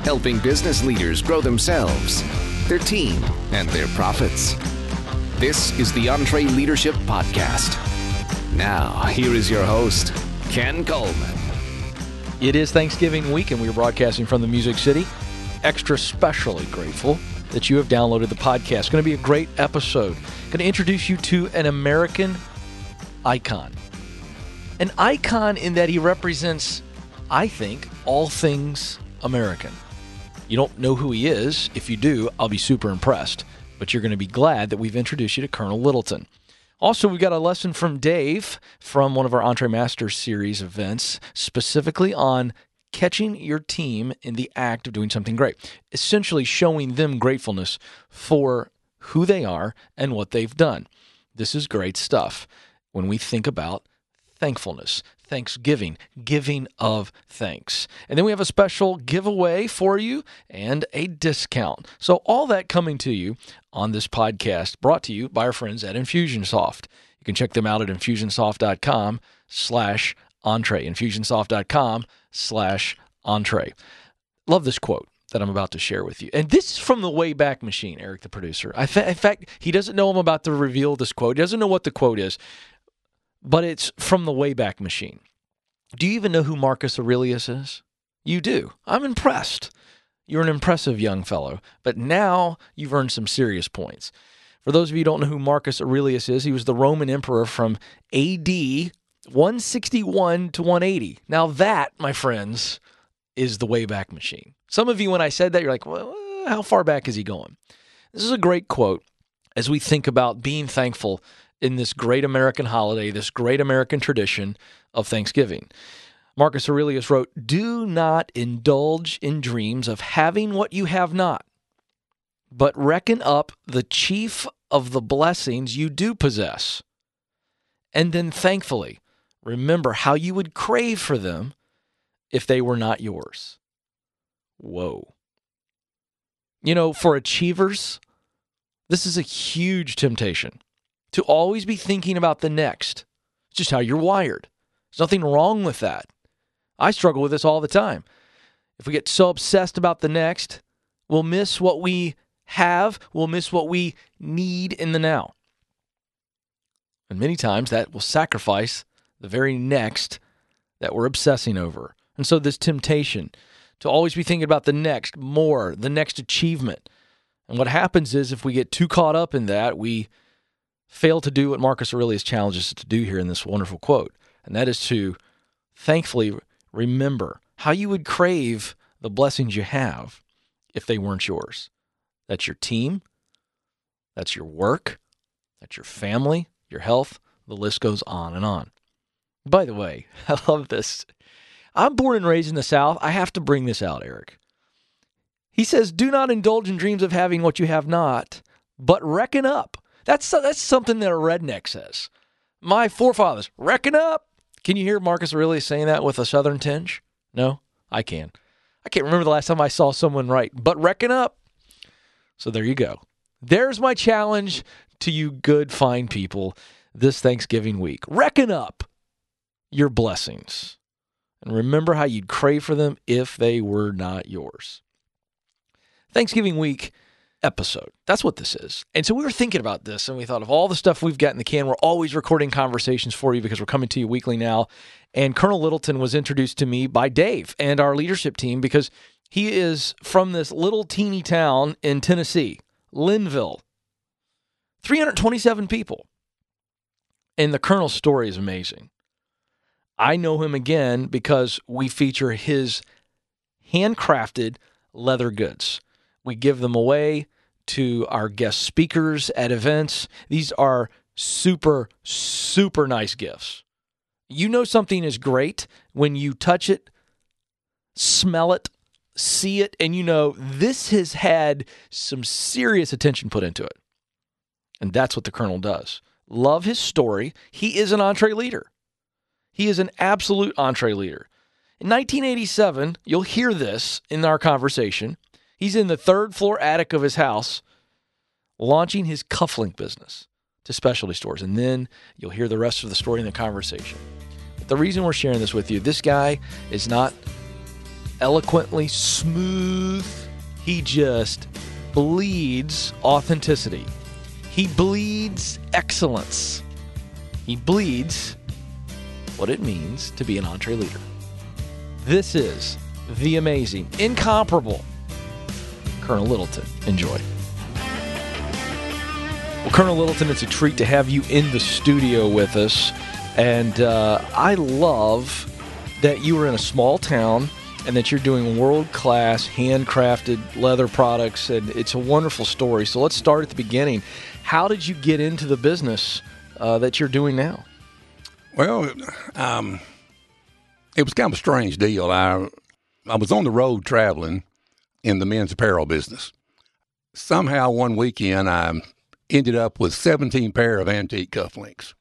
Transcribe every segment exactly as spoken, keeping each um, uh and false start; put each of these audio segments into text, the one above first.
helping business leaders grow themselves, their team, and their profits. This is the EntreLeadership Podcast. Now, here is your host, Ken Coleman. It is Thanksgiving week, and we are broadcasting from the Music City. Extra specially grateful that you have downloaded the podcast. It's going to be a great episode. Going to introduce you to an American icon. An icon in that he represents, I think, all things American. You don't know who he is. If you do, I'll be super impressed. But you're going to be glad that we've introduced you to Colonel Littleton. Also, we've got a lesson from Dave from one of our EntreMasters series events, specifically on catching your team in the act of doing something great, essentially showing them gratefulness for who they are and what they've done. This is great stuff when we think about thankfulness, thanksgiving, giving of thanks. And then we have a special giveaway for you and a discount. So all that coming to you on this podcast, brought to you by our friends at Infusionsoft. You can check them out at infusionsoft.com slash entree, infusionsoft.com slash entree. Love this quote that I'm about to share with you. And this is from the Wayback Machine, Eric, the producer. I th- in fact, he doesn't know I'm about to reveal this quote. He doesn't know what the quote is, but it's from the Wayback Machine. Do you even know who Marcus Aurelius is? You do. I'm impressed. You're an impressive young fellow, but now you've earned some serious points. For those of you who don't know who Marcus Aurelius is, he was the Roman emperor from A D one sixty-one to one eighty. Now that, my friends, is the Wayback Machine. Some of you, when I said that, you're like, well, how far back is he going? This is a great quote as we think about being thankful in this great American holiday, this great American tradition of Thanksgiving. Marcus Aurelius wrote, "Do not indulge in dreams of having what you have not, but reckon up the chief of the blessings you do possess. And then thankfully remember how you would crave for them if they were not yours." Whoa. You know, for achievers, this is a huge temptation. To always be thinking about the next. It's just how you're wired. There's nothing wrong with that. I struggle with this all the time. If we get so obsessed about the next, we'll miss what we have, we'll miss what we need in the now. And many times that will sacrifice the very next that we're obsessing over. And so this temptation to always be thinking about the next, more, the next achievement. And what happens is if we get too caught up in that, we fail to do what Marcus Aurelius challenges us to do here in this wonderful quote, and that is to thankfully remember how you would crave the blessings you have if they weren't yours. That's your team, that's your work, that's your family, your health, the list goes on and on. By the way, I love this. I'm born and raised in the South. I have to bring this out, Eric. He says, "Do not indulge in dreams of having what you have not, but reckon up." That's that's something that a redneck says. My forefathers, reckon up. Can you hear Marcus Aurelius saying that with a Southern tinge? No? I can. I can't remember the last time I saw someone write, but reckon up. So there you go. There's my challenge to you good, fine people this Thanksgiving week. Reckon up your blessings. And remember how you'd crave for them if they were not yours. Thanksgiving week episode. That's what this is. And so we were thinking about this, and we thought of all the stuff we've got in the can. We're always recording conversations for you because we're coming to you weekly now. And Colonel Littleton was introduced to me by Dave and our leadership team because he is from this little teeny town in Tennessee, Linville. three hundred twenty-seven people. And the Colonel's story is amazing. I know him again because we feature his handcrafted leather goods. We give them away to our guest speakers at events. These are super, super nice gifts. You know something is great when you touch it, smell it, see it, and you know this has had some serious attention put into it. And that's what the Colonel does. Love his story. He is an entree leader. He is an absolute entree leader. In nineteen eighty-seven, you'll hear this in our conversation. He's in the third floor attic of his house, launching his cufflink business to specialty stores. And then you'll hear the rest of the story in the conversation. But the reason we're sharing this with you, this guy is not eloquently smooth. He just bleeds authenticity. He bleeds excellence. He bleeds what it means to be an entree leader. This is the amazing, incomparable Colonel Littleton. Enjoy. Well, Colonel Littleton, it's a treat to have you in the studio with us. And uh, I love that you are in a small town and that you're doing world-class handcrafted leather products. And it's a wonderful story. So let's start at the beginning. How did you get into the business uh, that you're doing now? Well, um, it was kind of a strange deal. I I was on the road traveling in the men's apparel business. Somehow one weekend I ended up with seventeen pair of antique cufflinks.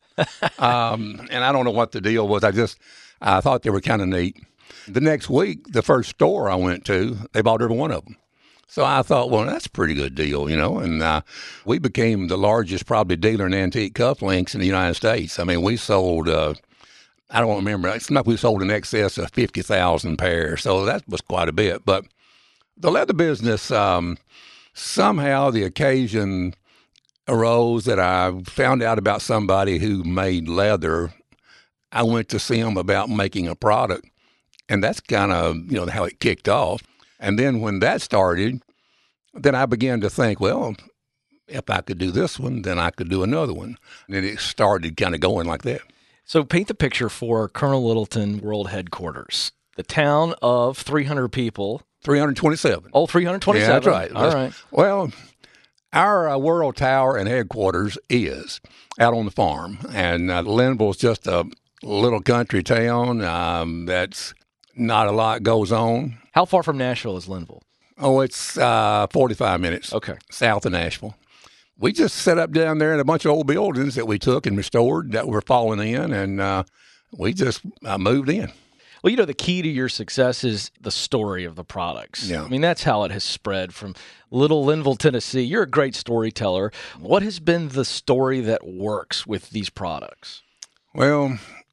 um, and I don't know what the deal was. I just I thought they were kind of neat. The next week, the first store I went to, they bought every one of them. So I thought, well, that's a pretty good deal, you know. And uh, we became the largest probably dealer in antique cufflinks in the United States. I mean, we sold, uh, I don't remember, it's not we sold in excess of fifty thousand pairs. So that was quite a bit. But the leather business, um, somehow the occasion arose that I found out about somebody who made leather. I went to see him about making a product. And that's kind of, you know, how it kicked off. And then when that started, then I began to think, well, if I could do this one, then I could do another one. And then it started kind of going like that. So paint the picture for Colonel Littleton World Headquarters, the town of three hundred people. three hundred twenty-seven. Oh, three hundred twenty-seven. Yeah, that's right. All that's, right. Well, our uh, World Tower and headquarters is out on the farm. And uh, Linville's just a little country town um, that's not a lot goes on. How far from Nashville is Linville? Oh, it's uh, forty-five minutes Okay. south of Nashville. We just set up down there in a bunch of old buildings that we took and restored that were falling in, and uh, we just uh, moved in. Well, you know, the key to your success is the story of the products. Yeah. I mean, that's how it has spread from little Linville, Tennessee. You're a great storyteller. What has been the story that works with these products? Well,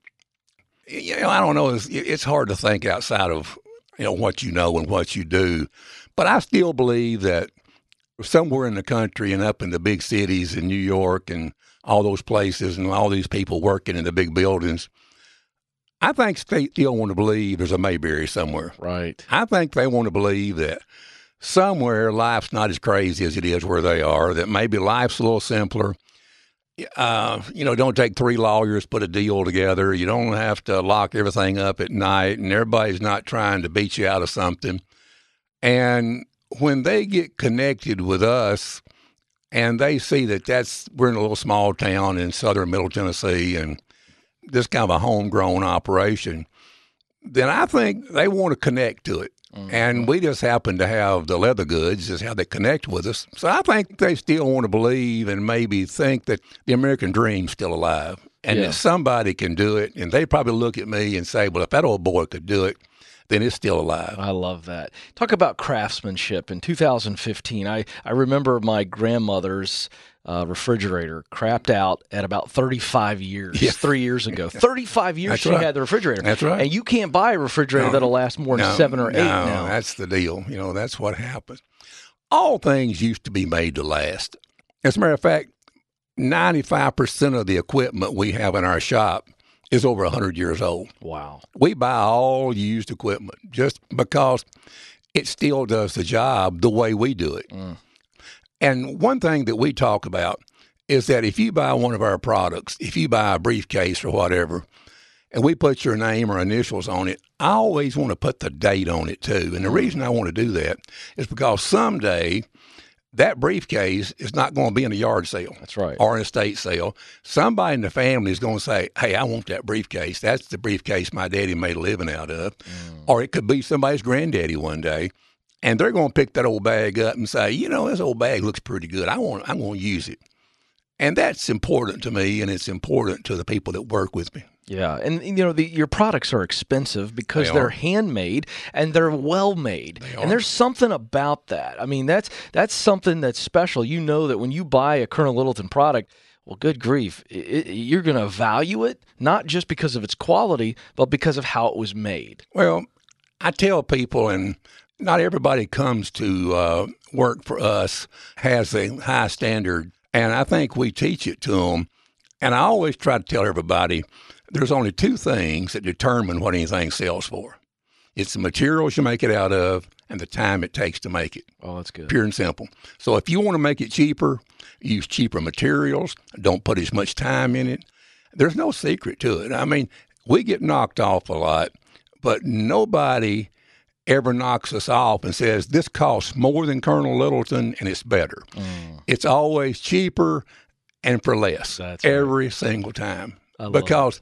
you know, I don't know. It's, it's hard to think outside of, you know, what you know and what you do. But I still believe that somewhere in the country and up in the big cities in New York and all those places and all these people working in the big buildings, I think they still want to believe there's a Mayberry somewhere. Right. I think they want to believe that somewhere life's not as crazy as it is where they are, that maybe life's a little simpler. Uh, you know, don't take three lawyers, put a deal together. You don't have to lock everything up at night, and everybody's not trying to beat you out of something. And when they get connected with us and they see that that's, we're in a little small town in southern Middle Tennessee and this kind of a homegrown operation, then I think they want to connect to it. Mm-hmm. And we just happen to have the leather goods is how they connect with us. So I think they still want to believe and maybe think that the American dream's still alive and yeah. that somebody can do it. And they probably look at me and say, well, if that old boy could do it, then it's still alive. I love that. Talk about craftsmanship. In two thousand fifteen, I, I remember my grandmother's uh, refrigerator crapped out at about thirty-five years, yeah. three years ago. thirty-five years That's she right. had the refrigerator. That's right. And you can't buy a refrigerator no, that'll last more than no, seven or eight no, now. That's the deal. You know, that's what happens. All things used to be made to last. As a matter of fact, ninety-five percent of the equipment we have in our shop is over one hundred years old. Wow. We buy all used equipment just because it still does the job the way we do it. Mm. And one thing that we talk about is that if you buy one of our products, if you buy a briefcase or whatever, and we put your name or initials on it, I always want to put the date on it too. And the reason I want to do that is because someday that briefcase is not going to be in a yard sale. That's right. Or an estate sale. Somebody in the family is going to say, hey, I want that briefcase. That's the briefcase my daddy made a living out of. Mm. Or it could be somebody's granddaddy one day. And they're going to pick that old bag up and say, you know, this old bag looks pretty good. I want, I'm going to use it. And that's important to me, and it's important to the people that work with me. Yeah, and you know, the, your products are expensive because They they're are. handmade and they're well made. They And are. there's something about that. I mean, that's that's something that's special. You know that when you buy a Colonel Littleton product, well, good grief, it, it, you're going to value it not just because of its quality, but because of how it was made. Well, I tell people, and not everybody comes to uh, work for us has a high standard, and I think we teach it to them. And I always try to tell everybody there's only two things that determine what anything sells for. It's the materials you make it out of and the time it takes to make it. Oh, that's good. Pure and simple. So if you want to make it cheaper, use cheaper materials. Don't put as much time in it. There's no secret to it. I mean, we get knocked off a lot, but nobody ever knocks us off and says, this costs more than Colonel Littleton and it's better. Mm. It's always cheaper and for less. That's every right. single time. Because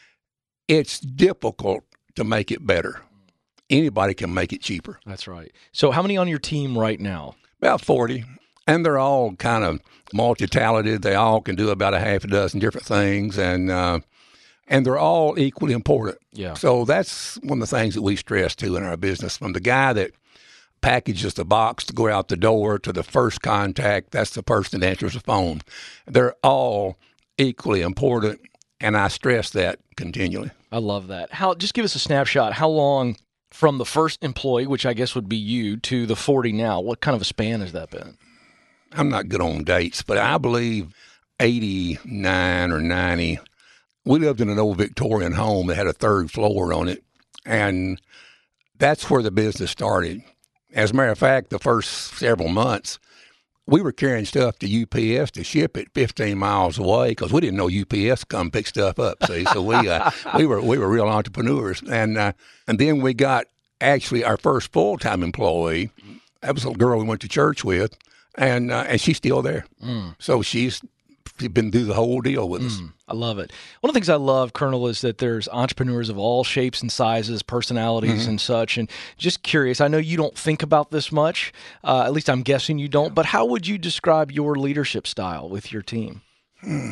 it. it's difficult to make it better. Anybody can make it cheaper. That's right. So how many on your team right now? About forty. And they're all kind of multi-talented. They all can do about a half a dozen different things. And uh, and they're all equally important. Yeah. So that's one of the things that we stress, too, in our business. From the guy that packages the box to go out the door to the first contact, that's the person that answers the phone. They're all equally important, and I stress that continually. I love that. How? Just give us a snapshot. How long from the first employee, which I guess would be you, to the forty now? What kind of a span has that been? I'm not good on dates, but I believe eighty-nine or ninety. We lived in an old Victorian home that had a third floor on it, and that's where the business started. As a matter of fact, the first several months, we were carrying stuff to U P S to ship it fifteen miles away because we didn't know U P S come pick stuff up. See, so we uh, we were we were real entrepreneurs, and uh, and then we got actually our first full time employee. That was a girl we went to church with, and uh, and she's still there. Mm. So she's been through the whole deal with us. Mm, I love it. One of the things I love, Colonel, is that there's entrepreneurs of all shapes and sizes, personalities mm-hmm. and such. And just curious, I know you don't think about this much, uh, at least I'm guessing you don't, but how would you describe your leadership style with your team? Hmm.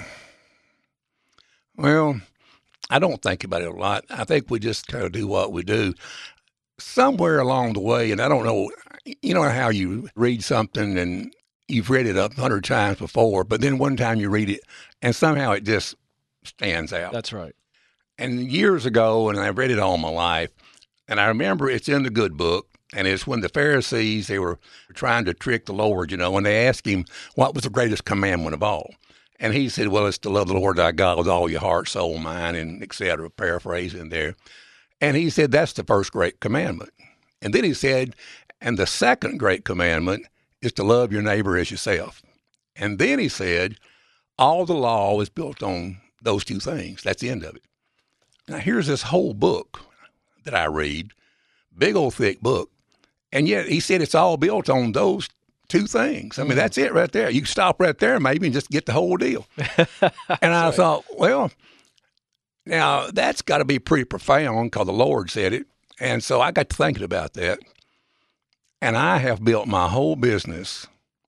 Well, I don't think about it a lot. I think we just kind of do what we do. Somewhere along the way, and I don't know, you know how you read something and you've read it a hundred times before, but then one time you read it and somehow it just stands out. That's right. And years ago, and I've read it all my life, and I remember it's in the good book, and it's when the Pharisees, they were trying to trick the Lord, you know, and they asked him, what was the greatest commandment of all? And he said, well, it's to love the Lord thy God with all your heart, soul, mind, and et cetera, paraphrasing there. And he said, that's the first great commandment. And then he said, and the second great commandment is to love your neighbor as yourself. And then he said, all the law is built on those two things. That's the end of it. Now, here's this whole book that I read, big old thick book, and yet he said it's all built on those two things. I mean, mm. that's it right there. You can stop right there maybe and just get the whole deal. And I thought, well, now that's got to be pretty profound because the Lord said it. And so I got to thinking about that. And I have built my whole business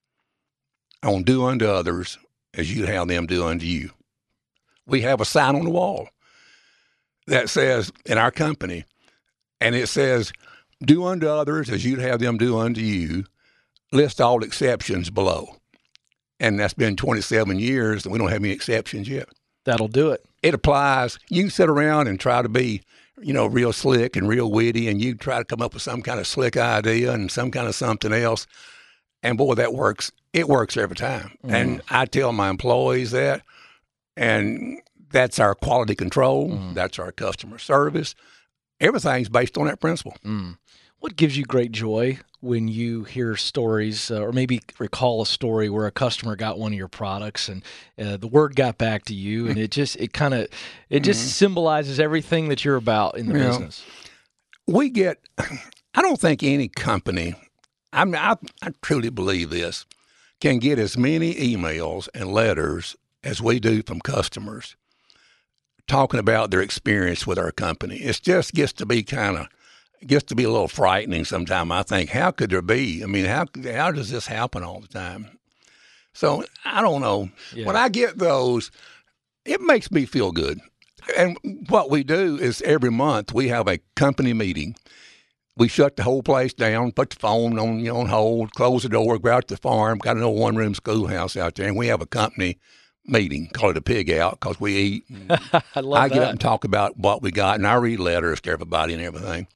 on do unto others as you'd have them do unto you. We have a sign on the wall that says, in our company, and it says, do unto others as you'd have them do unto you, list all exceptions below. And that's been twenty-seven years, and we don't have any exceptions yet. That'll do it. It applies. You can sit around and try to be, you know, real slick and real witty, and you try to come up with some kind of slick idea and some kind of something else. And boy, that works. It works every time. Mm. And I tell my employees that, and that's our quality control. Mm. That's our customer service. Everything's based on that principle. Mm. What gives you great joy when you hear stories uh, or maybe recall a story where a customer got one of your products and uh, the word got back to you and it just, it kind of, it just mm-hmm. symbolizes everything that you're about in the you business? Know, we get, I don't think any company, I mean, I, I truly believe this, can get as many emails and letters as we do from customers talking about their experience with our company. It just gets to be kind of, gets to be a little frightening sometimes. I think, how could there be? I mean, how how does this happen all the time? So I don't know. Yeah. When I get those, it makes me feel good. And what we do is every month we have a company meeting. We shut the whole place down, put the phone on, you know, on hold, close the door, go out to the farm, got an old one-room schoolhouse out there, and we have a company meeting, call it a pig out, because we eat. I love I that. get up and talk about what we got, and I read letters to everybody and everything.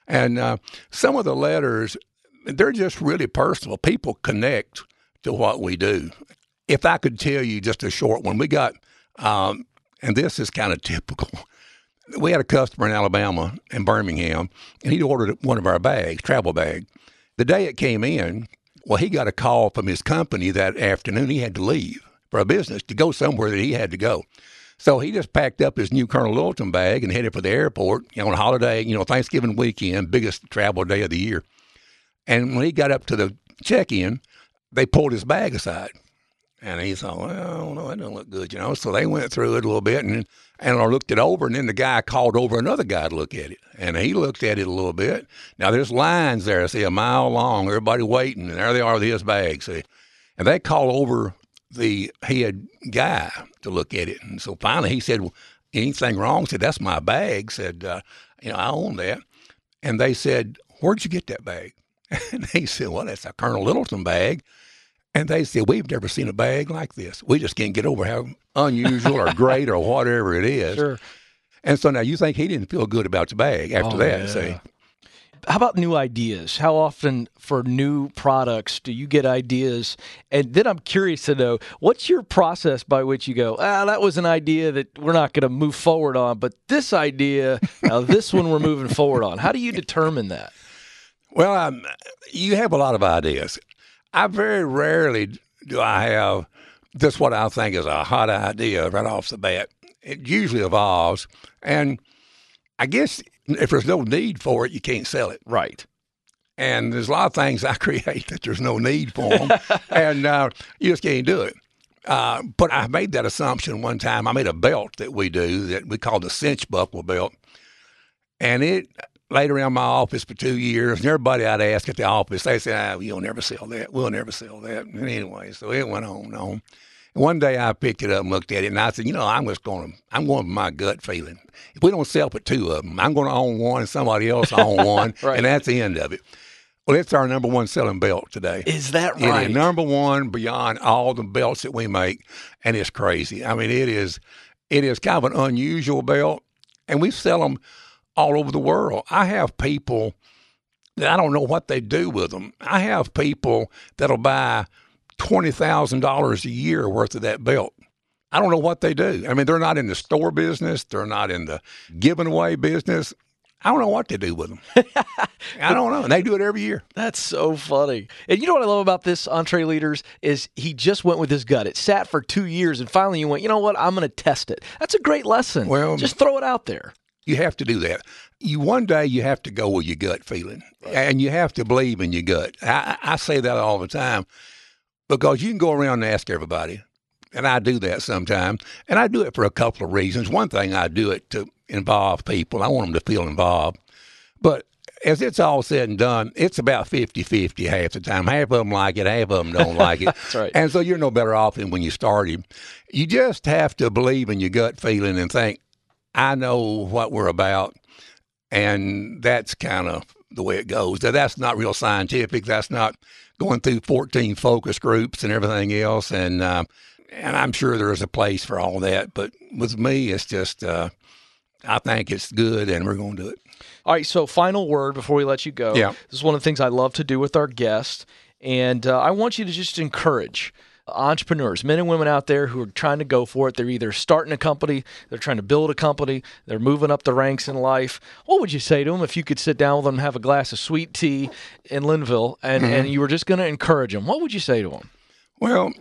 And uh, some of the letters, they're just really personal. People connect to what we do. If I could tell you just a short one, we got, um, and this is kind of typical. We had a customer in Alabama, in Birmingham, and he'd ordered one of our bags, travel bag. The day it came in, well, he got a call from his company that afternoon. He had to leave for a business to go somewhere that he had to go. So he just packed up his new Colonel Littleton bag and headed for the airport, you know, on a holiday, you know, Thanksgiving weekend, biggest travel day of the year. And when he got up to the check-in, they pulled his bag aside. And he thought, well, no, that doesn't look good, you know. So they went through it a little bit and and I looked it over, and then the guy called over another guy to look at it. And he looked at it a little bit. Now, there's lines there, see, a mile long, everybody waiting, and there they are with his bag, see. And they call over the head guy to look at it. And so finally he said, well, anything wrong? I said, that's my bag. Said, uh, you know, I own that. And they said, where'd you get that bag? And he said, well, that's a Colonel Littleton bag. And they said, we've never seen a bag like this. We just can't get over how unusual or great or whatever it is. Sure. And so now you think he didn't feel good about the bag after Oh, that, yeah. see? How about new ideas? How often for new products do you get ideas? And then I'm curious to know, what's your process by which you go, ah, that was an idea that we're not going to move forward on, but this idea, now this one we're moving forward on. How do you determine that? Well, um, you have a lot of ideas. I very rarely do I have just what I think is a hot idea right off the bat. It usually evolves. And I guess if there's no need for it, you can't sell it. Right. And there's a lot of things I create that there's no need for them, and uh, you just can't do it. Uh, but I made that assumption one time. I made a belt that we do that we call the cinch buckle belt, and it laid around my office for two years. And everybody I'd ask at the office, they said, oh, you'll never sell that. We'll never sell that. And anyway, so it went on and on. And one day I picked it up and looked at it, and I said, you know, I'm just going to, I'm going with my gut feeling. If we don't sell but two of them, I'm going to own one and somebody else own one, Right. and that's the end of it. Well, it's our number one selling belt today. Is that It right? is number one beyond all the belts that we make, and it's crazy. I mean, it is, it is kind of an unusual belt, and we sell them all over the world. I have people that I don't know what they do with them. I have people that'll buy twenty thousand dollars a year worth of that belt. I don't know what they do. I mean, they're not in the store business. They're not in the giving away business. I don't know what they do with them. I don't know. And they do it every year. That's so funny. And you know what I love about this, Entre Leaders, is he just went with his gut. It sat for two years, and finally you went, you know what, I'm going to test it. That's a great lesson. Well, just throw it out there. You have to do that. You one day you have to go with your gut feeling, and you have to believe in your gut. I, I say that all the time because you can go around and ask everybody, and I do that sometimes, and I do it for a couple of reasons. One thing, I do it to involve people. I want them to feel involved. But as it's all said and done, it's about fifty-fifty half the time. Half of them like it, half of them don't like it. That's right. And so you're no better off than when you started. You just have to believe in your gut feeling and think, I know what we're about, and that's kind of the way it goes. Now, that's not real scientific. That's not going through fourteen focus groups and everything else, and uh, and I'm sure there is a place for all that. But with me, it's just uh, I think it's good, and we're going to do it. All right, so final word before we let you go. Yeah. This is one of the things I love to do with our guests, and uh, I want you to just encourage entrepreneurs, men and women out there who are trying to go for it. They're either starting a company, they're trying to build a company, they're moving up the ranks in life. What would you say to them if you could sit down with them and have a glass of sweet tea in Linville, and, Mm-hmm. and you were just going to encourage them? What would you say to them? Well,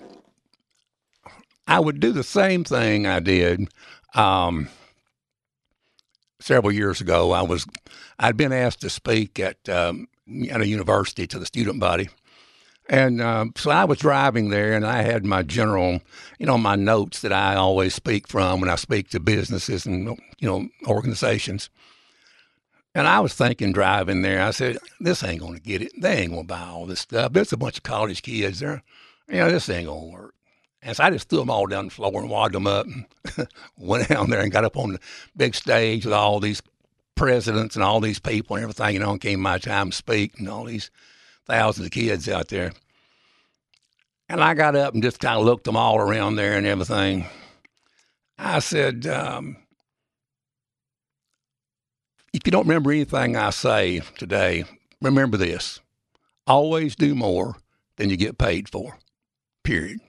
I would do the same thing I did um, several years ago. I was I'd been asked to speak at um, at a university to the student body. And um, so I was driving there, and I had my general, you know, my notes that I always speak from when I speak to businesses and, you know, organizations. And I was thinking driving there, I said, this ain't going to get it. They ain't going to buy all this stuff. There's a bunch of college kids there. You know, this ain't going to work. And so I just threw them all down the floor and wadded them up and went down there and got up on the big stage with all these presidents and all these people and everything, you know, and came my time to speak and all these thousands of kids out there. And I got up and just kind of looked them all around there and everything. I said, um, if you don't remember anything I say today, remember this. Always do more than you get paid for, period.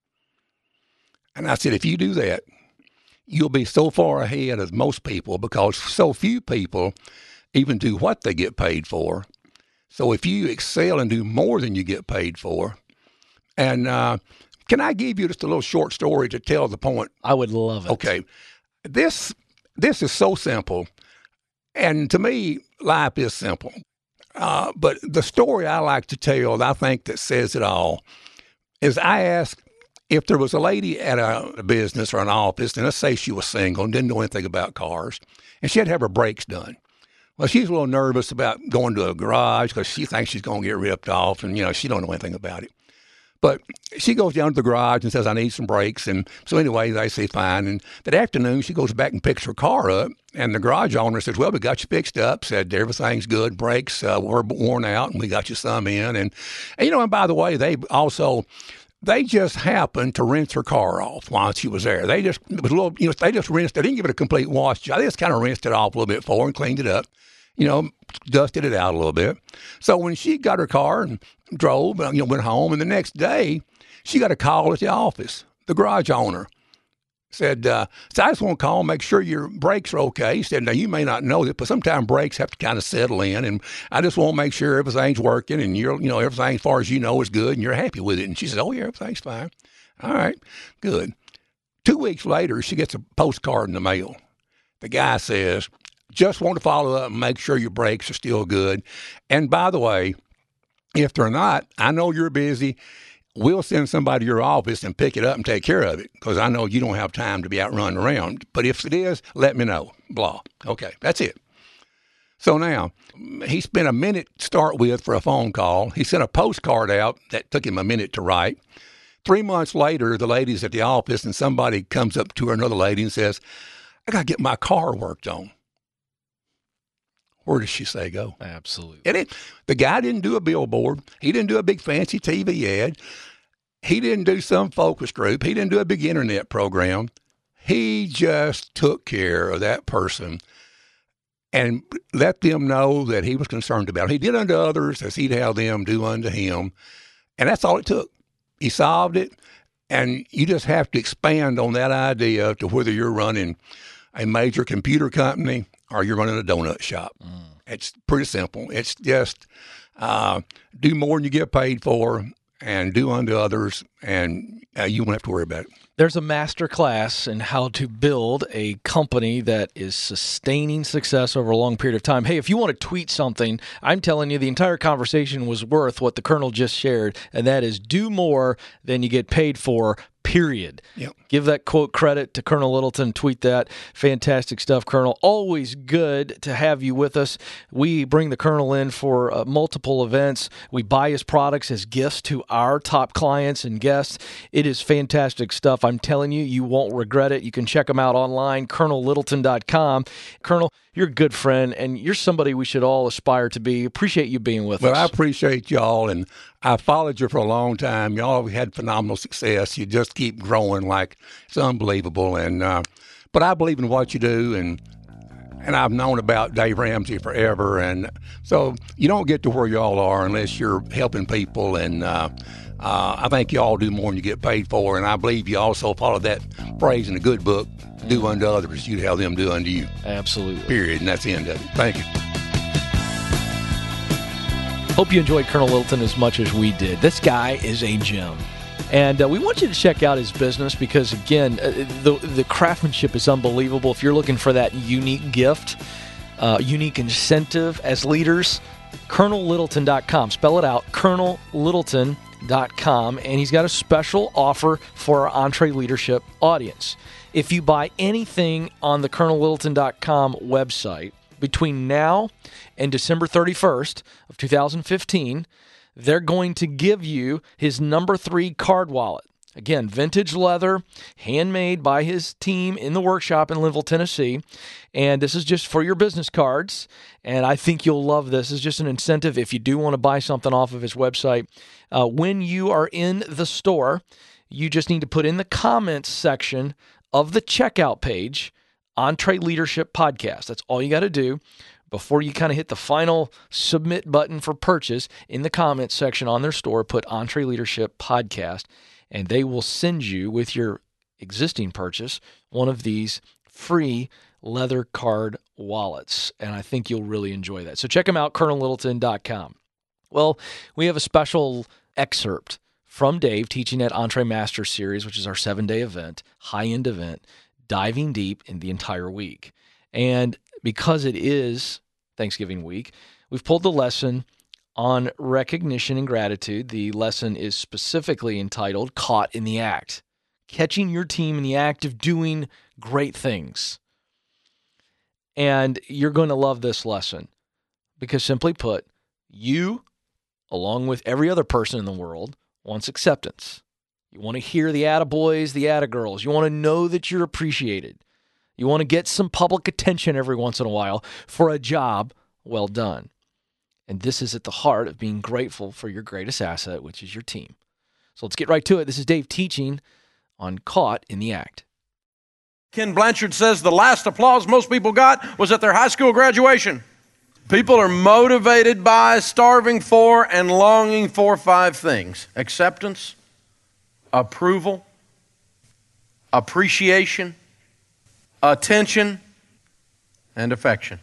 And I said, if you do that, you'll be so far ahead of most people because so few people even do what they get paid for. So if you excel and do more than you get paid for, and uh, can I give you just a little short story to tell the point? I would love it. Okay. This this is so simple. And to me, life is simple. Uh, but the story I like to tell, I think that says it all, is I asked if there was a lady at a, a business or an office, and let's say she was single and didn't know anything about cars, and she had to have her brakes done. Well, she's a little nervous about going to a garage because she thinks she's going to get ripped off, and, you know, she don't know anything about it. But she goes down to the garage and says, I need some brakes. And so anyway, they say, fine. And that afternoon, she goes back and picks her car up. And the garage owner says, well, we got you fixed up, said everything's good. Brakes uh, were worn out, and we got you some in. And, and, you know, and by the way, they also, they just happened to rinse her car off while she was there. They just, it was a little, you know, they just rinsed, they didn't give it a complete wash job. They just kind of rinsed it off a little bit for her and cleaned it up. You know, dusted it out a little bit. So when she got her car and drove, you know, went home, and the next day she got a call at the office. The garage owner said, uh, so I just want to call and make sure your brakes are okay. He said, now, you may not know this, but sometimes brakes have to kind of settle in, and I just want to make sure everything's working and you're, you know, everything as far as you know is good and you're happy with it. And she said, oh, yeah, everything's fine. All right, good. Two weeks later, she gets a postcard in the mail. The guy says, just want to follow up and make sure your brakes are still good. And by the way, if they're not, I know you're busy. We'll send somebody to your office and pick it up and take care of it because I know you don't have time to be out running around. But if it is, let me know. Blah. Okay, that's it. So now, he spent a minute to start with for a phone call. He sent a postcard out that took him a minute to write. Three months later, the lady's at the office, and somebody comes up to her, another lady, and says, I got to get my car worked on. Where does she say go? Absolutely. And it, the guy didn't do a billboard. He didn't do a big fancy T V ad. He didn't do some focus group. He didn't do a big internet program. He just took care of that person and let them know that he was concerned about it. He did unto others as he'd have them do unto him. And that's all it took. He solved it. And you just have to expand on that idea to whether you're running a major computer company or you're running a donut shop. Mm. It's pretty simple. It's just uh, do more than you get paid for and do unto others, and uh, you won't have to worry about it. There's a master class in how to build a company that is sustaining success over a long period of time. Hey, if you want to tweet something, I'm telling you the entire conversation was worth what the Colonel just shared, and that is do more than you get paid for, period. Yep. Give that quote credit to Colonel Littleton. Tweet that. Fantastic stuff, Colonel. Always good to have you with us. We bring the Colonel in for uh, multiple events. We buy his products as gifts to our top clients and guests. It is fantastic stuff. I'm telling you, you won't regret it. You can check him out online, colonel littleton dot com. Colonel, you're a good friend, and you're somebody we should all aspire to be. Appreciate you being with well, us. Well, I appreciate y'all, and I followed you for a long time. Y'all have had phenomenal success. You just keep growing like it's unbelievable. And uh, but I believe in what you do, and and I've known about Dave Ramsey forever. And so you don't get to where y'all are unless you're helping people. And uh, uh, I think y'all do more than you get paid for. And I believe you also follow that phrase in the good book, do unto others, you'd have them do unto you. Absolutely. Period. And that's the end of it. Thank you. Hope you enjoyed Colonel Littleton as much as we did. This guy is a gem. And uh, we want you to check out his business because, again, uh, the the craftsmanship is unbelievable. If you're looking for that unique gift, uh, unique incentive as leaders, colonel littleton dot com. Spell it out, colonel littleton dot com. And he's got a special offer for our EntreLeadership audience. If you buy anything on the colonel littleton dot com website between now and December thirty-first of two thousand fifteen, they're going to give you his number three card wallet. Again, vintage leather, handmade by his team in the workshop in Linville, Tennessee. And this is just for your business cards. And I think you'll love this. It's just an incentive if you do want to buy something off of his website. Uh, when you are in the store, you just need to put in the comments section of the checkout page, EntreLeadership Podcast. That's all you got to do. before you kind of hit the final submit button for purchase, in the comments section on their store, put EntreLeadership Podcast, and they will send you with your existing purchase one of these free leather card wallets, and I think you'll really enjoy that. So check them out, colonel littleton dot com. Well, we have a special excerpt from Dave teaching at EntreMaster Series, which is our seven-day event, high-end event, diving deep in the entire week. And because it is Thanksgiving week, we've pulled the lesson on recognition and gratitude. The lesson is specifically entitled Caught in the Act, catching your team in the act of doing great things. And you're going to love this lesson because, simply put, you, along with every other person in the world, wants acceptance. You want to hear the attaboys, the attagirls. You want to know that you're appreciated. You want to get some public attention every once in a while for a job well done. And this is at the heart of being grateful for your greatest asset, which is your team. So let's get right to it. This is Dave teaching on Caught in the Act. Ken Blanchard says the last applause most people got was at their high school graduation. People are motivated by, starving for, and longing for five things: acceptance, approval, appreciation, attention, and affection.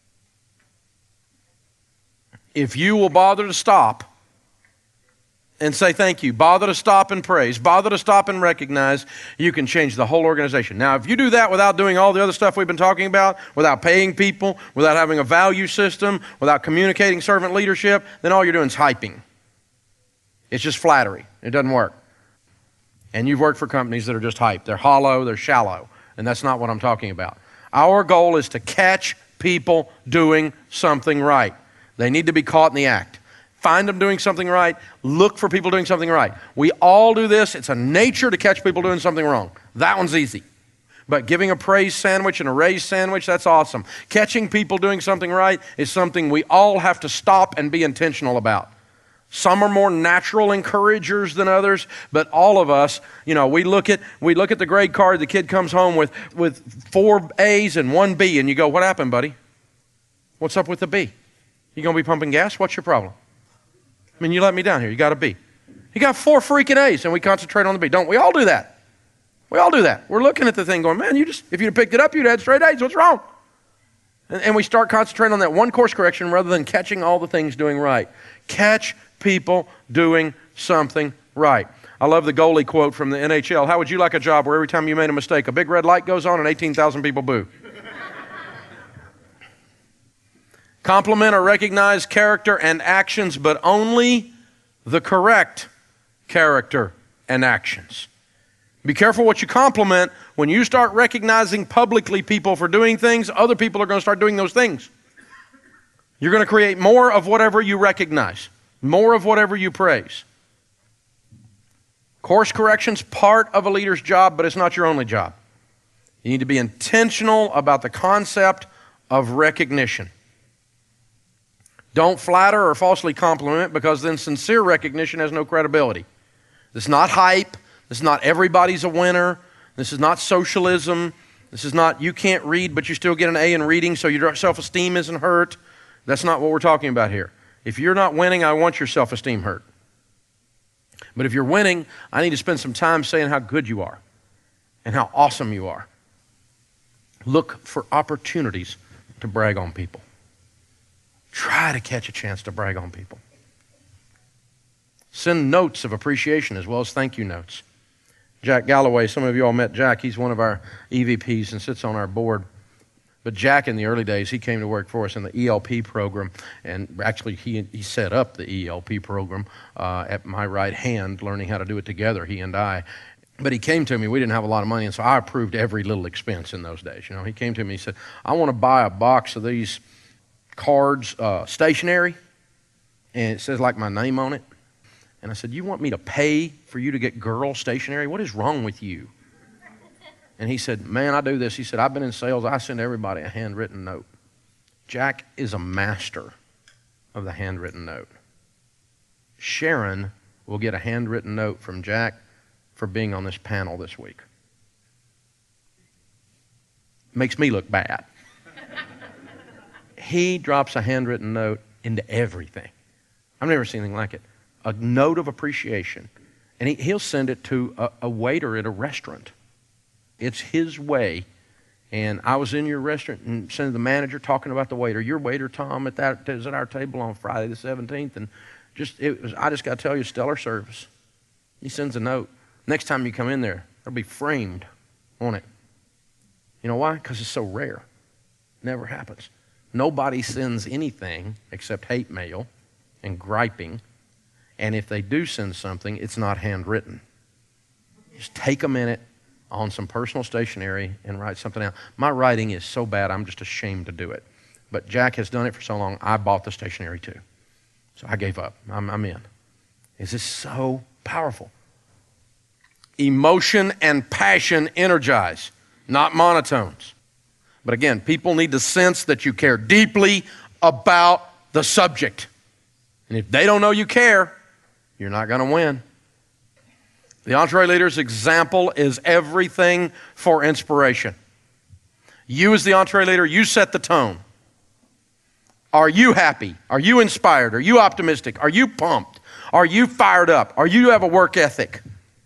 If you will bother to stop and say thank you, bother to stop and praise, bother to stop and recognize, you can change the whole organization. Now, if you do that without doing all the other stuff we've been talking about, without paying people, without having a value system, without communicating servant leadership, then all you're doing is hyping. It's just flattery. It doesn't work. And you've worked for companies that are just hype. They're hollow, they're shallow, and that's not what I'm talking about. Our goal is to catch people doing something right. They need to be caught in the act. Find them doing something right. Look for people doing something right. We all do this. It's a nature to catch people doing something wrong. That one's easy. But giving a praise sandwich and a raise sandwich, that's awesome. Catching people doing something right is something we all have to stop and be intentional about. Some are more natural encouragers than others, but all of us, you know, we look at we look at the grade card, the kid comes home with, with four A's and one B, and you go, what happened, buddy? What's up with the B? You going to be pumping gas? What's your problem? I mean, you let me down here. You got a B. You got four freaking A's, and we concentrate on the B. Don't we all do that? We all do that. We're looking at the thing going, man, you just if you'd have picked it up, you'd have had straight A's. What's wrong? And, and we start concentrating on that one course correction rather than catching all the things doing right. Catch people doing something right. I love the goalie quote from the N H L. How would you like a job where every time you made a mistake, a big red light goes on and eighteen thousand people boo? Compliment or recognize character and actions, but only the correct character and actions. Be careful what you compliment. When you start recognizing publicly people for doing things, other people are going to start doing those things. You're going to create more of whatever you recognize, more of whatever you praise. Course correction's part of a leader's job, but it's not your only job. You need to be intentional about the concept of recognition. Don't flatter or falsely compliment, because then sincere recognition has no credibility. This is not hype. This is not everybody's a winner. This is not socialism. This is not you can't read but you still get an A in reading so your self-esteem isn't hurt. That's not what we're talking about here. If you're not winning, I want your self-esteem hurt. But if you're winning, I need to spend some time saying how good you are and how awesome you are. Look for opportunities to brag on people. Try to catch a chance to brag on people. Send notes of appreciation as well as thank you notes. Jack Galloway, some of you all met Jack. He's one of our E V Ps and sits on our board. But Jack, in the early days, he came to work for us in the E L P program. And actually, he, he set up the E L P program uh, at my right hand, learning how to do it together, he and I. But he came to me, we didn't have a lot of money, and so I approved every little expense in those days. You know, he came to me, he said, I want to buy a box of these cards, uh, stationery, and it says like my name on it. And I said, you want me to pay for you to get girl stationery? What is wrong with you? And he said, man, I do this. He said, I've been in sales. I send everybody a handwritten note. Jack is a master of the handwritten note. Sharon will get a handwritten note from Jack for being on this panel this week. Makes me look bad. He drops a handwritten note into everything. I've never seen anything like it. A note of appreciation. And he, he'll send it to a, a waiter at a restaurant. It's his way. And I was in your restaurant and sent the manager talking about the waiter. Your waiter, Tom, at that is at our table on Friday the seventeenth. And just it was, I just got to tell you, stellar service. He sends a note. Next time you come in there, it'll be framed on it. You know why? Because it's so rare. Never happens. Nobody sends anything except hate mail and griping. And if they do send something, it's not handwritten. Just take a minute on some personal stationery and write something out. My writing is so bad, I'm just ashamed to do it. But Jack has done it for so long, I bought the stationery too. So I gave up. I'm, I'm in. Is this so powerful? Emotion and passion energize, not monotones. But again, people need to sense that you care deeply about the subject. And if they don't know you care, you're not going to win. The EntreLeader's example is everything for inspiration. You as the EntreLeader, you set the tone. Are you happy? Are you inspired? Are you optimistic? Are you pumped? Are you fired up? Are you have a work ethic?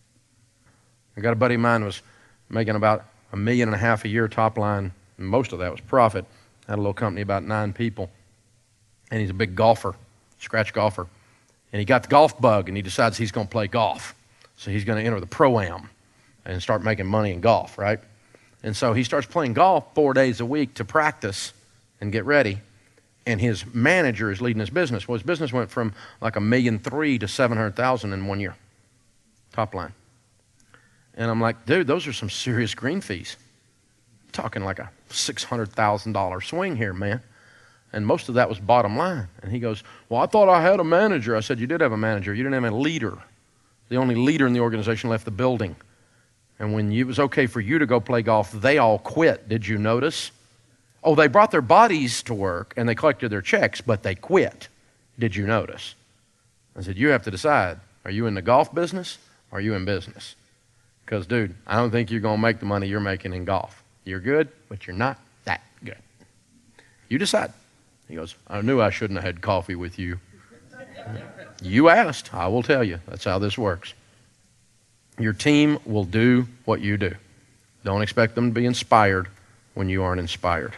I got a buddy of mine who was making about a million and a half a year top line, and most of that was profit. Had a little company, about nine people. And he's a big golfer, scratch golfer. And he got the golf bug, and he decides he's going to play golf. So he's going to enter the Pro-Am and start making money in golf, right? And so he starts playing golf four days a week to practice and get ready. And his manager is leading his business. Well, his business went from like a million three to seven hundred thousand in one year, top line. And I'm like, dude, those are some serious green fees. I'm talking like a six hundred thousand dollars swing here, man. And most of that was bottom line. And he goes, well, I thought I had a manager. I said, you did have a manager. You didn't have a leader. The only leader in the organization left the building. And when it was okay for you to go play golf, they all quit. Did you notice? Oh, they brought their bodies to work and they collected their checks, but they quit. Did you notice? I said, you have to decide. Are you in the golf business or are you in business? Because, dude, I don't think you're going to make the money you're making in golf. You're good, but you're not that good. You decide. He goes, I knew I shouldn't have had coffee with you. You asked. I will tell you. That's how this works. Your team will do what you do. Don't expect them to be inspired when you aren't inspired.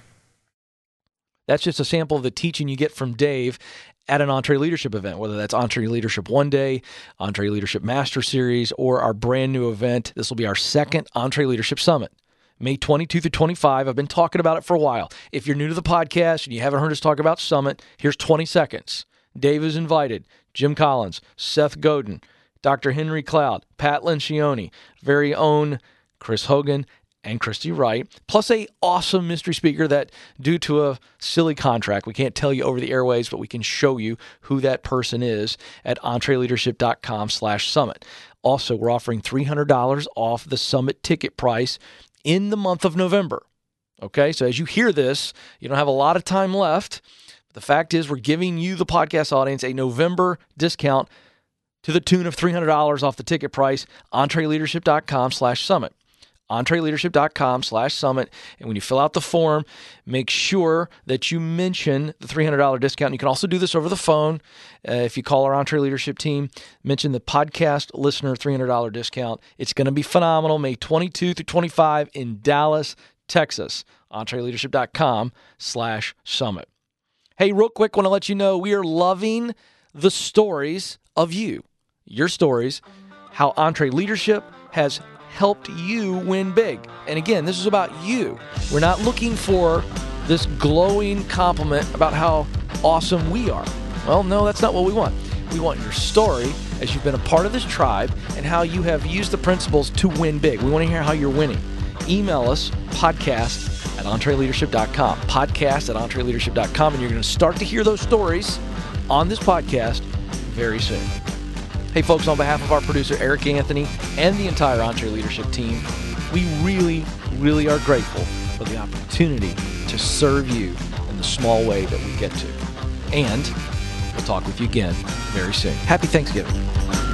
That's just a sample of the teaching you get from Dave at an EntreLeadership event, whether that's EntreLeadership One Day, EntreLeadership Master Series, or our brand new event. This will be our second EntreLeadership Summit. May twenty-second through twenty-fifth. I've been talking about it for a while. If you're new to the podcast and you haven't heard us talk about Summit, here's twenty seconds. Dave is invited. Jim Collins, Seth Godin, Doctor Henry Cloud, Pat Lencioni, very own Chris Hogan, and Christy Wright, plus a awesome mystery speaker that, due to a silly contract, we can't tell you over the airways, but we can show you who that person is at entreleadership.com slash summit. Also, we're offering three hundred dollars off the summit ticket price in the month of November. Okay, so as you hear this, you don't have a lot of time left. The fact is, we're giving you, the podcast audience, a November discount to the tune of three hundred dollars off the ticket price, entreleadership.com slash summit. entreleadership.com slash summit. And when you fill out the form, make sure that you mention the three hundred dollars discount. You can also do this over the phone. Uh, if you call our EntreLeadership team, mention the podcast listener three hundred dollars discount. It's going to be phenomenal. May twenty-second through twenty-fifth in Dallas, Texas. entreleadership.com slash summit. Hey, real quick, want to let you know we are loving the stories of you. Your stories, how EntreLeadership has helped you win big. And again, this is about you. We're not looking for this glowing compliment about how awesome we are. Well, no, that's not what we want. We want your story as you've been a part of this tribe and how you have used the principles to win big. We want to hear how you're winning. Email us, podcast at entreleadership dot com, podcast at entreleadership dot com, and you're going to start to hear those stories on this podcast very soon. Hey, folks, on behalf of our producer, Eric Anthony, and the entire EntreLeadership team, we really, really are grateful for the opportunity to serve you in the small way that we get to. And we'll talk with you again very soon. Happy Thanksgiving.